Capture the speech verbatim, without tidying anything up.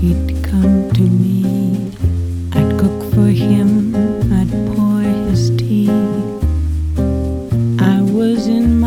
he'd come to me. I'd cook for him, I'd pour his tea. I was in